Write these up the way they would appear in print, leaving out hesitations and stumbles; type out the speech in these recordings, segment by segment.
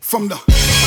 From the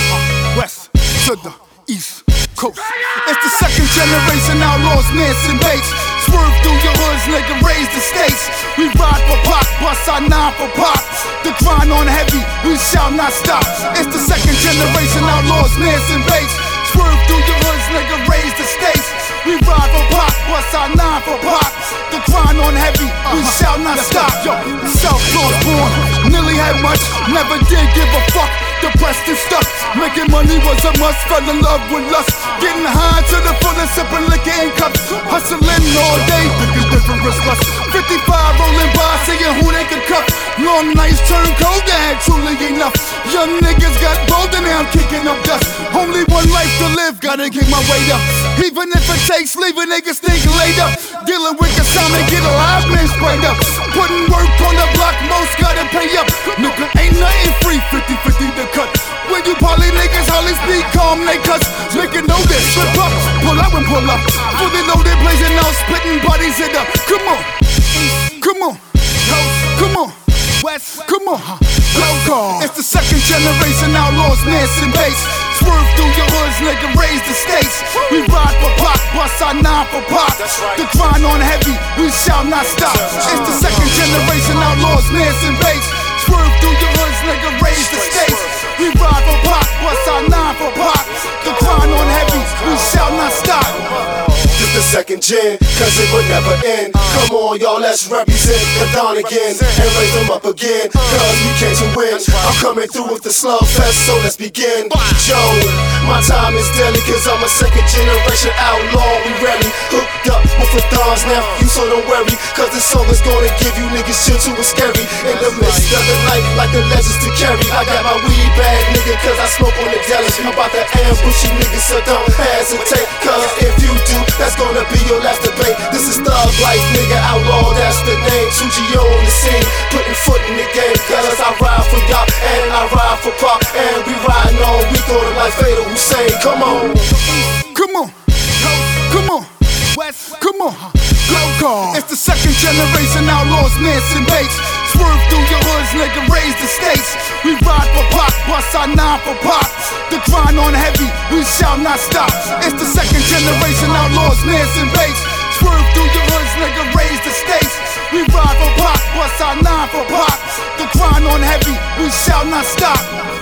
west to the east coast. It's the second generation outlaws, Manson Bates. Swerve through your hoods, nigga, raise the stakes. We ride for Pac, bust our nine for Pop. The grind on heavy, we shall not stop. It's the second generation outlaws, Manson Bates. Swerve through your hoods, nigga, raise the stakes. We ride for Pac, bust our nine for Pop. The grind on heavy, we shall not stop. Yo, Southpaws born, nearly had much, never did give a fuck. Depressed and stuck, making money was a must. Fell in love with lust, getting high to the fullest, sipping liquor in cups. Hustling all day, picking different wristlots. 55 rolling by, seeing who they could cuff. Long nights turn cold, that ain't truly enough. Young niggas got bold and now I'm kicking up dust. Only one life to live, gotta get my weight up. Even if it takes leaving niggas think laid up. Dealing with consignment, get a live man sprayed up. Putting work on the block, most gotta pay up. Nigga, ain't nothing free, 50-50 the cut. When you poly niggas, always be calm, they cuss. Nigga know this, slip up, pull out and pull up. Fully loaded, blazing out, splitting bodies it up. Come on, come on, come on, West, come on, go. It's the second generation outlaws, Manson Bates. Swerve through your hoods, nigga, raise the stakes. We ride for Pac, bust our nine for Pop. The grind on heavy, we shall not stop. It's the second generation outlaws, Manson Bates. Swerve through your hoods, nigga, raise the stakes. We ride for Pac, bust our nine for Pop. The grind on heavy, we shall not stop. The second gen, cause it would never end. Come on, y'all, let's represent the dawn again and raise them up again, cause we came to win. I'm coming through with the slugfest, so let's begin. Yo, my time is deadly, cause I'm a second generation outlaw. We rarely hooked up with the dons, now you so don't worry, cause this song is gonna give you niggas chill too scary. In the midst of the night, like the legends to carry, I got my weed bag, nigga, cause I smoke on the deli. I'm about to ambush you niggas, so don't hesitate, cause if you do, that's gonna be your last debate. This is thug life, nigga, outlaw, that's the name. Sujio on the scene, putting foot in the game. Cause I ride for y'all, and I ride for Pop. And we riding on, we going like Fatal Hussein. Come on, come on, come on, West, come on, go. It's the second generation outlaws, Manson Bates. Swerve through your hoods, nigga, raise the stakes. We ride for Pac, bust our nine for Pop. The grind on heavy, we shall not stop. It's the second generation outlaws, Manson Bates. Swerve through your hoods, nigga, raise the stakes. We ride for Pac, bust our nine for Pop. The grind on heavy, we shall not stop.